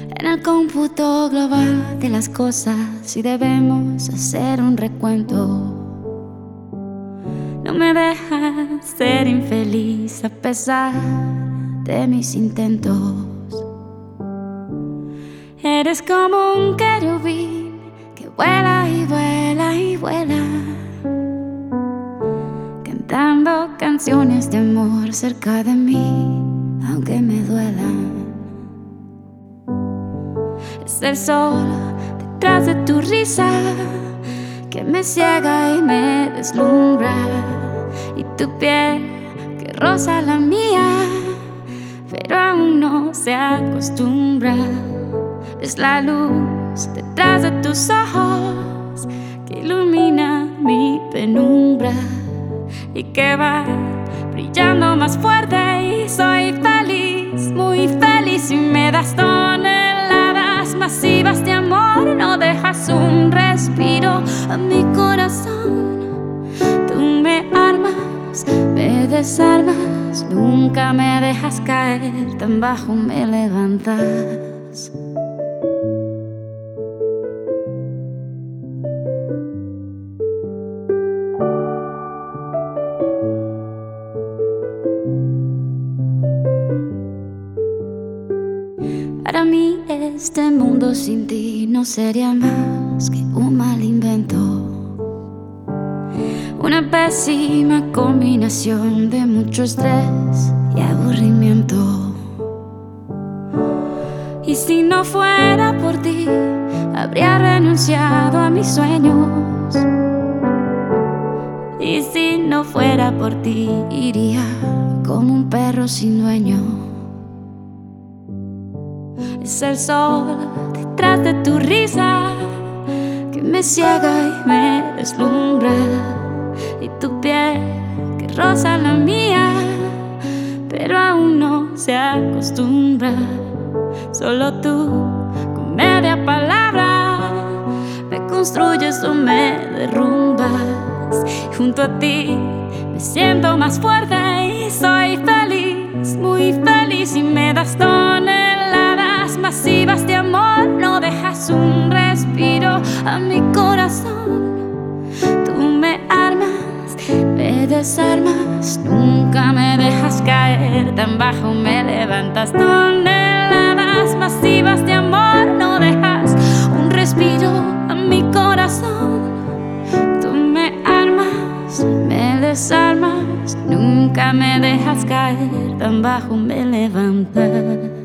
En el cómputo global de las cosas y debemos hacer un recuento. No me dejas ser infeliz a pesar de mis intentos. Eres como un querubín que vuela y vuela y vuela, cantando canciones de amor cerca de mí, aunque me duelan. Es el sol detrás de tu risa que me ciega y me deslumbra, y tu piel que roza la mía, pero aún no se acostumbra. Es la luz detrás de tus ojos que ilumina mi penumbra y que va brillando más fuerte, y soy feliz, muy feliz, y me das toneladas masivas de amor. No dejas un respiro a mi corazón. Tú me armas, me desarmas, nunca me dejas caer, tan bajo me levantas. Para mí este mundo sin ti no sería más que un mal invento, una pésima combinación de mucho estrés y aburrimiento. Y si no fuera por ti, habría renunciado a mis sueños. Y si no fuera por ti, iría como un perro sin dueño. Es el sol detrás de tu risa que me ciega y me deslumbra, y tu piel que roza la mía, pero aún no se acostumbra. Solo tú, con media palabra, me construyes o me derrumbas. Y junto a ti me siento más fuerte y soy feliz, muy feliz, y me das toneladas masivas de amor. No dejas un respiro a mi corazón. Tú me armas, me desarmas, nunca me dejas caer, tan bajo me levantas. Toneladas masivas de amor. No dejas un respiro a mi corazón. Tú me armas, me desarmas, nunca me dejas caer, tan bajo me levantas.